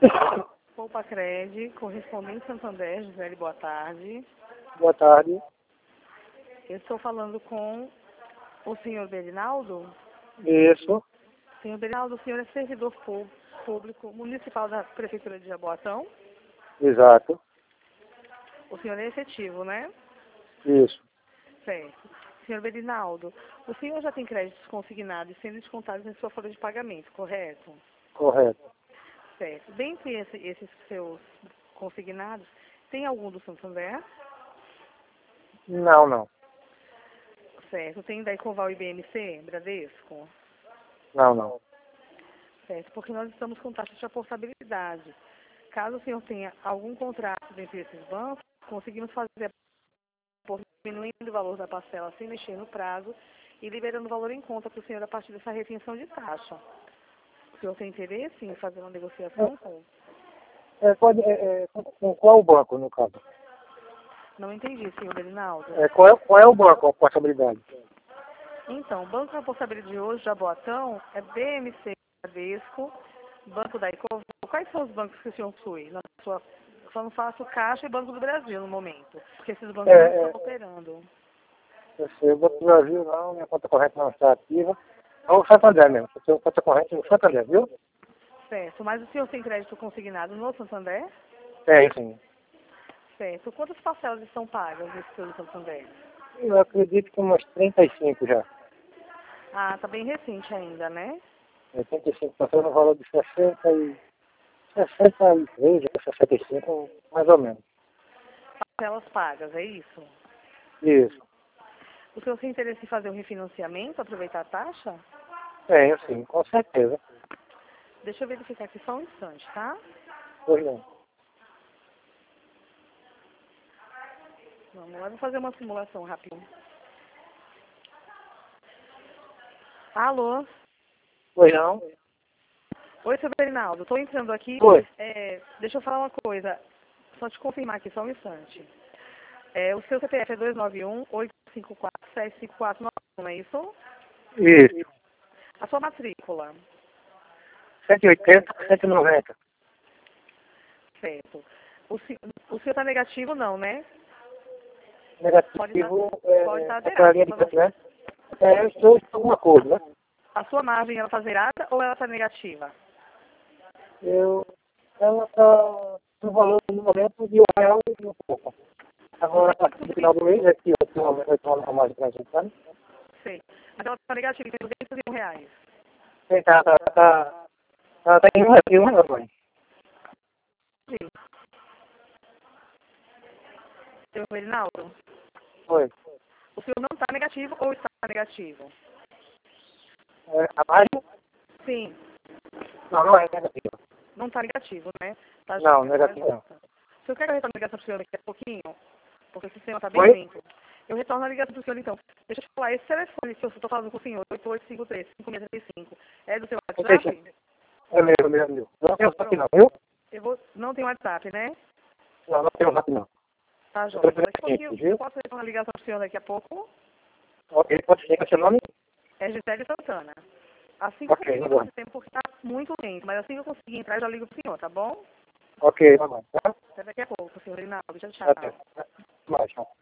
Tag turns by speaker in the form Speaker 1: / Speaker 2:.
Speaker 1: Poupa Cred, correspondente Santander, Gisele, boa tarde.
Speaker 2: Boa tarde.
Speaker 1: Eu estou falando com o senhor Berinaldo.
Speaker 2: Isso.
Speaker 1: Senhor Berinaldo, o senhor é servidor público municipal da Prefeitura de Jaboatão?
Speaker 2: Exato.
Speaker 1: O senhor é efetivo, né?
Speaker 2: Isso.
Speaker 1: Certo. Senhor Berinaldo, o senhor já tem créditos consignados sendo descontados em sua folha de pagamento, correto?
Speaker 2: Correto.
Speaker 1: Certo. Dentre esses seus consignados, tem algum do Santander?
Speaker 2: Não.
Speaker 1: Certo. Tem da Ecoval e BMC, Bradesco?
Speaker 2: Não.
Speaker 1: Certo. Porque nós estamos com taxa de aportabilidade. Caso o senhor tenha algum contrato dentre esses bancos, conseguimos fazer por diminuindo o valor da parcela sem mexer no prazo e liberando o valor em conta para o senhor a partir dessa retenção de taxa. O senhor tem interesse em fazer uma negociação com?
Speaker 2: Com qual banco, no caso?
Speaker 1: Não entendi, senhor Berinaldo.
Speaker 2: Qual é o banco, a possibilidade?
Speaker 1: Então, o Banco da Possibilidade de hoje, Jaboatão, é BMC Bradesco, Banco da Ecoval. Quais são os bancos que o senhor possui? Só não faço Caixa e Banco do Brasil no momento, porque esses bancos não estão operando.
Speaker 2: Eu sei, o Banco do Brasil não, minha conta corrente não está ativa. É o Santander mesmo, eu tenho conta corrente no Santander, viu?
Speaker 1: Certo, mas o senhor tem crédito consignado no Santander?
Speaker 2: Sim.
Speaker 1: Certo. Quantas parcelas estão pagas nesse seu Santander?
Speaker 2: Eu acredito que umas 35 já.
Speaker 1: Ah, tá bem recente ainda, né?
Speaker 2: 35 parcelas no valor de 63, 65, mais ou menos.
Speaker 1: Parcelas pagas, é isso?
Speaker 2: Isso.
Speaker 1: O senhor tem interesse em fazer um refinanciamento, aproveitar a taxa?
Speaker 2: Tenho sim, com certeza.
Speaker 1: Deixa eu verificar aqui só um instante, tá?
Speaker 2: Pois não.
Speaker 1: Vamos lá, vou fazer uma simulação rapidinho. Alô?
Speaker 2: Pois não?
Speaker 1: Oi, seu Berinaldo, estou entrando aqui.
Speaker 2: Oi.
Speaker 1: Deixa eu falar uma coisa, só te confirmar aqui, só um instante. O seu CPF é 291-854-7549, não é isso?
Speaker 2: Isso.
Speaker 1: A sua matrícula?
Speaker 2: 180, 190.
Speaker 1: Certo. O senhor está negativo, não, né?
Speaker 2: Negativo
Speaker 1: Pode estar
Speaker 2: aquela linha de
Speaker 1: zerado.
Speaker 2: canto, né? Eu estou de alguma coisa, né?
Speaker 1: A sua margem, ela está zerada ou ela está negativa?
Speaker 2: Ela está no valor no momento de R$ 1 e um pouco. Agora, no final do mês, aqui eu tenho uma margem para a gente, sabe?
Speaker 1: Sim. Mas ela está negativa, tem R$ 201.
Speaker 2: Sim, tá em um agora.
Speaker 1: Sim. Seu Reinaldo,
Speaker 2: Oi.
Speaker 1: o senhor não está negativo ou está negativo?
Speaker 2: A margem?
Speaker 1: Sim.
Speaker 2: Não é negativa.
Speaker 1: Não está negativo, né? Tá
Speaker 2: Não, negativo não.
Speaker 1: O senhor quer que eu retorne a ligação para o senhor daqui a pouquinho? Porque o sistema está
Speaker 2: Oi?
Speaker 1: bem lento. Eu retorno a ligação para o senhor então. Deixa eu te falar, esse telefone que eu estou falando com o senhor, 8853-5635, é do seu WhatsApp?
Speaker 2: É meu. Não tem WhatsApp não, viu?
Speaker 1: Não tem WhatsApp, né?
Speaker 2: Não tem WhatsApp não.
Speaker 1: Tá, João. Daqui a pouquinho,
Speaker 2: Viu?
Speaker 1: eu posso retornar a ligação para o senhor daqui a pouco?
Speaker 2: Ok, pode ser. Qual é o seu nome?
Speaker 1: É Gisele Santana. Assim que eu
Speaker 2: Ok,
Speaker 1: conseguir
Speaker 2: tá bom.
Speaker 1: esse tempo, porque está muito lento, mas assim que eu conseguir entrar, eu já ligo para o senhor, tá bom?
Speaker 2: Ok, tá bom. Tá?
Speaker 1: Até daqui a pouco, senhor Reinaldo. Tchau, tchau.
Speaker 2: Até. Mais, tchau.